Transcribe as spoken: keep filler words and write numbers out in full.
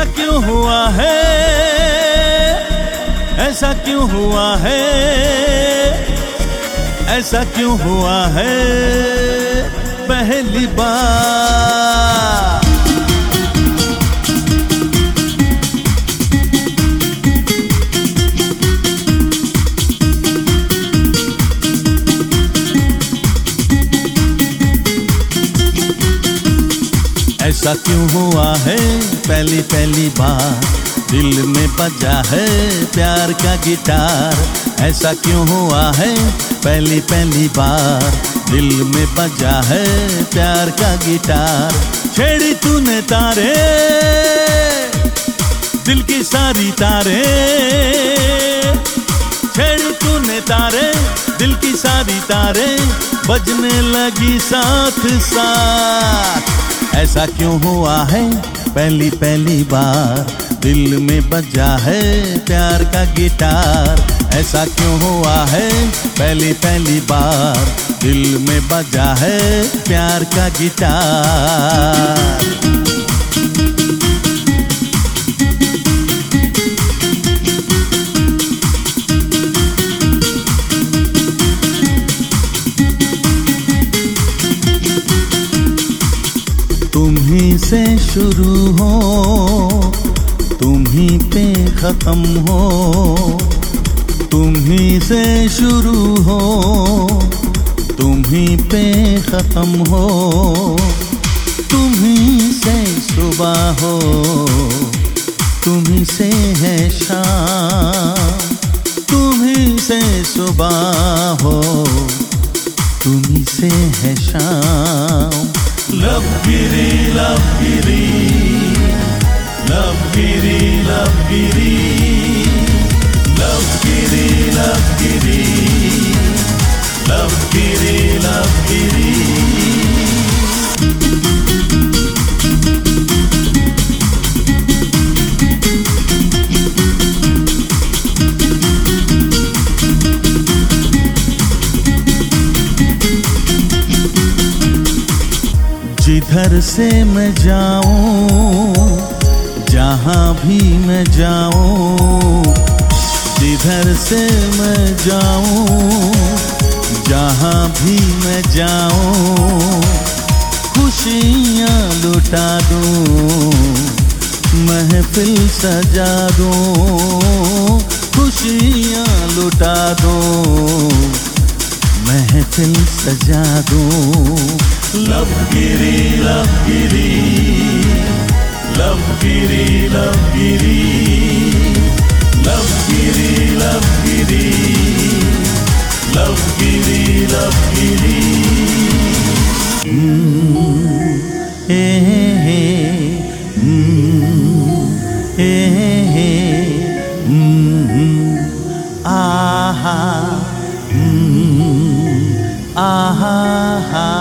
क्यों हुआ है, ऐसा क्यों हुआ है, ऐसा क्यों हुआ है पहली बार। ऐसा क्यों हुआ है पहली पहली बार, दिल में बजा है प्यार का गिटार। ऐसा क्यों हुआ है पहली पहली बार, दिल में बजा है प्यार का गिटार। छेड़ी तूने तारे, दिल की सारी तारे, छेड़ी तूने तारे, दिल की सारी तारे, बजने लगी साथ साथ। ऐसा क्यों हुआ है पहली पहली बार, दिल में बजा है प्यार का गिटार। ऐसा क्यों हुआ है पहली पहली बार, दिल में बजा है प्यार का गिटार। तुम्हीं से शुरू हो, तुम्हीं पे खत्म हो, तुम्हीं से शुरू हो, तुम्हीं पे खत्म हो, तुम्हीं से सुबह हो, तुम्हीं से है शाम, तुम्हीं से सुबह हो, तुम्हीं से है शाम। Love Giri, Love Giri, Love Giri, Love Giri, Love Giri, Love Giri, Love Giri, Love Giri। जिधर से मैं जाऊं, जहां भी मैं जाऊं, जिधर से मैं जाऊं, जहां भी मैं जाऊं, खुशियां लुटा दूं, महफिल सजा दूं, खुशियां लुटा दूं, महफिल सजा दूं। Love Giri, Love Giri, Love Giri, Love Giri, Love Giri, Love Giri, Love Giri, Love Giri। Hmm, eh, eh, hmm, eh, eh, hmm, ah, hmm, ah, ah।